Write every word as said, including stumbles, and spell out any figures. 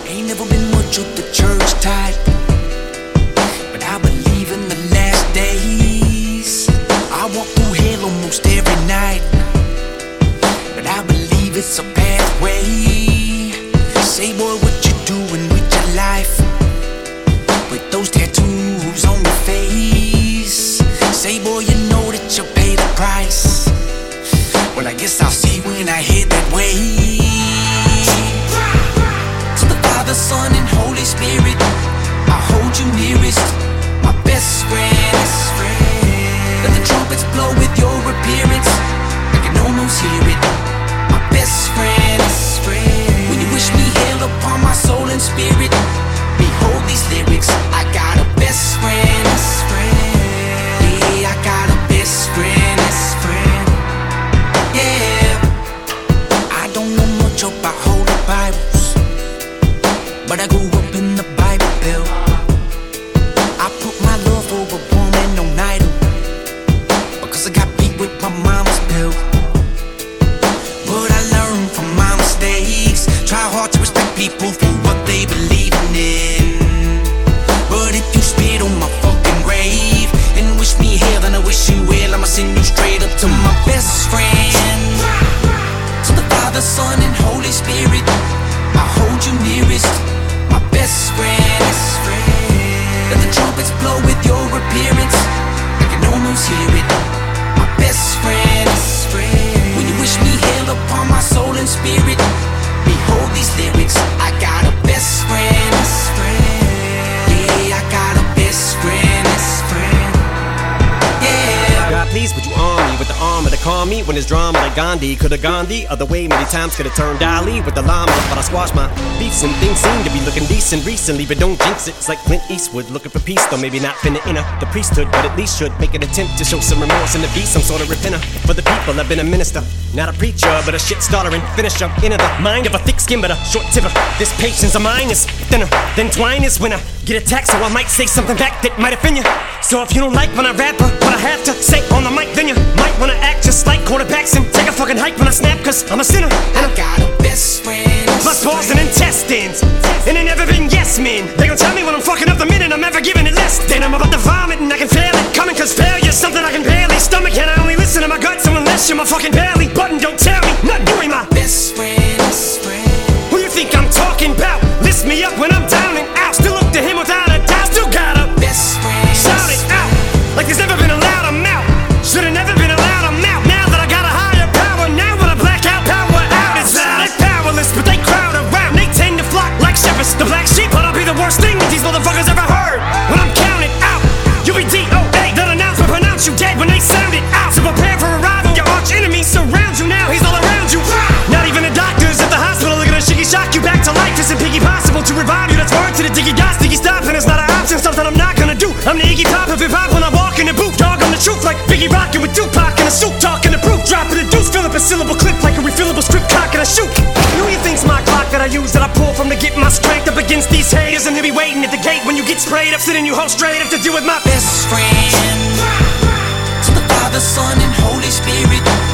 Ain't never been much of the church type, but I believe in the last days. I walk through hell almost every night, but I believe it's a pathway. Say, boy, what you doing with your life, with those tattoos on your face? Say, boy, you know that you pay the price. Well, I guess I'll see when I head that way. To the Father, Son, and Holy Spirit, I hold you nearest, my best friend. Let the trumpets blow with your appearance, I can almost hear it, my best friend. When you wish me hell upon my soul and spirit, behold these lyrics, I got a best friend. Yeah, I got a best friend. Yeah, I don't know much about holy Bibles, but I grew up in the Bible Belt. I put my love over woman on idol, because I got beat with my mama's pill. But I learned from my mistakes, try hard to respect people for what they believe in. But if you spit on my fucking grave and wish me hell, then I wish you well, I'ma send you straight up to my best friend. To the Father, Son, and Holy Spirit, I hold you nearest, my best friend. Let the trumpets blow with your appearance, I can almost hear it, my best friend. When you wish me hell upon my soul and spirit, behold these lyrics, I got a best friend. Yeah, I got a best friend. Yeah. God, please, would you arm me with the armor to calm me when there's drama like Gandhi? Could've gone the other way many times, could've turned Dali with the llama, but I squashed my beefs and things seem to be looking decent recently, but don't jinx it. It's like Clint Eastwood looking for peace, though maybe not finna enter the priesthood, but at least should make an attempt to show some remorse and to be some sort of repenter for the people. I've been a minister, not a preacher, but a shit starter and finisher. Into the mind of a thick skin, but a short tipper. This patience of mine is thinner than twine is when I get attacked, so I might say something back that might offend you. So if you don't like when I rap or what I have to say on the mic, then you might wanna act just like quarterbacks and take a fucking hike when I snap, cause I'm a sinner and I got a best friend. plus balls and intestines, and they never been yes men. They gon' tell me when I'm fucking up the minute I'm ever giving it less. Then I'm about to vomit and I can feel it coming, cause failure's something I can barely stomach, and I only listen to my guts unless you're my fucking belly button. Don't tell me not doing my best friend. Who you think I'm talking about? Lift me up when I'm down and out. Still look to him without a doubt. Still got a best friend. Shout it out like there's never been a louder mouth. Should've never been a louder mouth. Now that I got a higher power, now when I black out, power out is loud. They powerless, but they crowd around. They tend to flock like shepherds. The black sheep, but I'll be the worst thing that these motherfuckers ever heard. When I'm counted out, you'll be D O A. That announcement pronounce you dead when they sound it out. So prepare for arrival. Your arch enemy surrounds you now. He's all around you. Not even the doctors at the hospital are gonna shiggy shock you back to life. Isn't piggy possible to revive you? That's word to the diggy dots, diggy stop, and it's not an option. Something I'm not gonna do. I'm the Iggy Pop of hip hop when I walk in the booth. Dog, I'm the truth, like Biggie rockin' with Tupac in a suit, talking the proof, dropping the deuce, fill up a syllable clip like a refillable strip cock and I shoot. Who you think's my clock that I use, that I pull from to get my strength up against these haters, and he'll be waiting at the gate when you get sprayed up, sitting you hold straight up to deal with my best friend. To the Father, Son, and Holy Spirit,